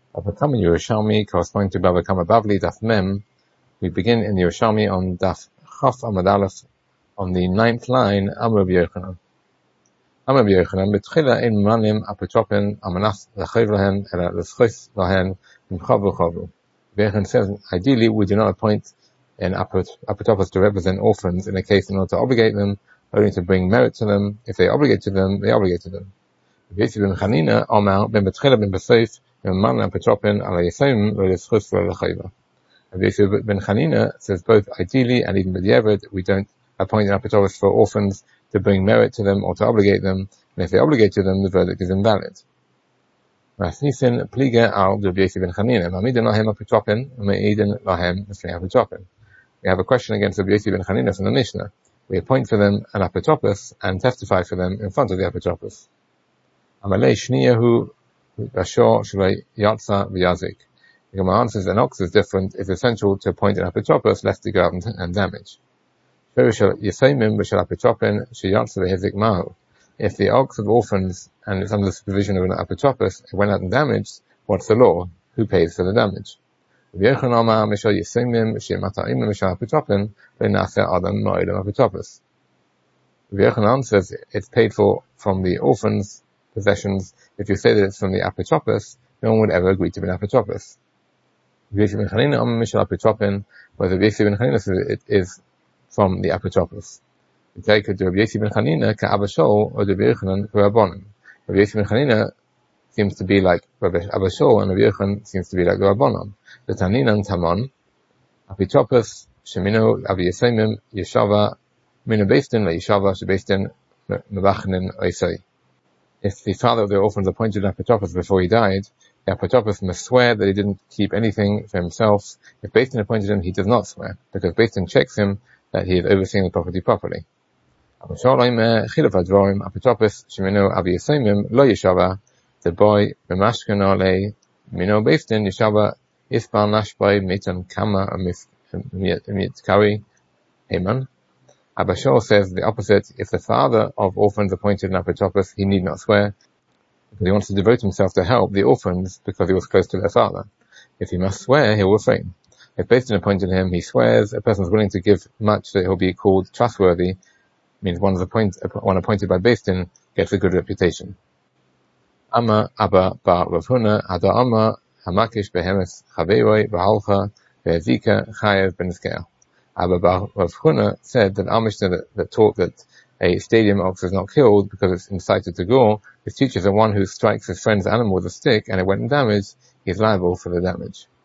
Bava Kama Yerushalmi, corresponding to Bava Kama Bavli, Daf Mem. We begin in the Yerushalmi on Daf Chaf Amud Aleph, on the 9th line, Amar Rabbi Yochanan. Amar Rabbi Yochanan, B'tchila ein manim apotropin amanas l'chayv lahen, ela l'schos lahen, m'chavu chavu. Rabbi Yochanan says, ideally, we do not appoint an apotropos to represent orphans in a case in order to obligate them, only to bring merit to them. If they obligate to them, they obligate to them. Rabbi Yossi ben Chanina, Omar, ben B'tchila ben B'seif, ben manim apotropin ala yisayim lo l'schos lo l'chayv. Rabbi Yossi ben Chanina says both ideally and even b'diavad, we don't appoint an apotropos for orphans to bring merit to them or to obligate them, and if they obligate to them, the verdict is invalid. Rasnisin pliga al Rabbi Yossi ben Chanina, ma'amidin lahem apotropin, ma'idin lahem mislei apotropin. We have a question against Rabbi Yossi ben Chanina from the Mishnah. We appoint for them an apotropos and testify for them in front of the apotropos. Amalei shniyahu bashor shalei yatsa v'yazik. The Gemara answers an ox is different. It's essential to appoint an apotropos lest he go out and damage. If the ox of orphans and it's under the supervision of an apotropos, it went out and damaged, what's the law? Who pays for the damage? Rabbi Yochanan says it's paid for from the orphans' possessions. If you say that it's from the apotropos, no one would ever agree to be an apotropos. Rabbi Yossi ben Chanina says it is from the apotropos. We take it to Rabbi Yossi ben Chanina ka'Abba Shaul or Rabbi Yochanan k'Rabbanan. Rabbi Yossi ben Chanina seems to be like Rabbi Abba Shaul and Rabbi Yochanan seems to be like the Rabbanan. The Taninan Tamon apotropos shemino Avi Yisaimim Yeshava Mina Beistin LaYeshava Shebeistin Mebachnin Oisai. If the father of the orphans appointed an apotropos before he died, the apotropos must swear that he didn't keep anything for himself. If Beistin appointed him, he does not swear, because Beistin checks him that he is overseeing the property properly. The boy b'mashkan mino Beistin Yeshava Ispal Nashbay Mitan Kama Mitkari Heman. Abba Shaul says the opposite. If the father of orphans appointed an apotropos, he need not swear, because he wants to devote himself to help the orphans because he was close to their father. If he must swear, he will refrain. If Beistin appointed him, he swears. A person is willing to give much that he'll be called trustworthy. Means one appointed by Beistin gets a good reputation. Amma Abba bar Rav Huna Hada Amma Hamakish behemes Chaveiroi B'halcha Ve'ezika Chayev B'nizkeah. Abba bar Rav Huna said that our Mishnah that taught that a stadium ox is not killed because it's incited to gore, it teaches that one who strikes his friend's animal with a stick and it went damaged, he is liable for the damage.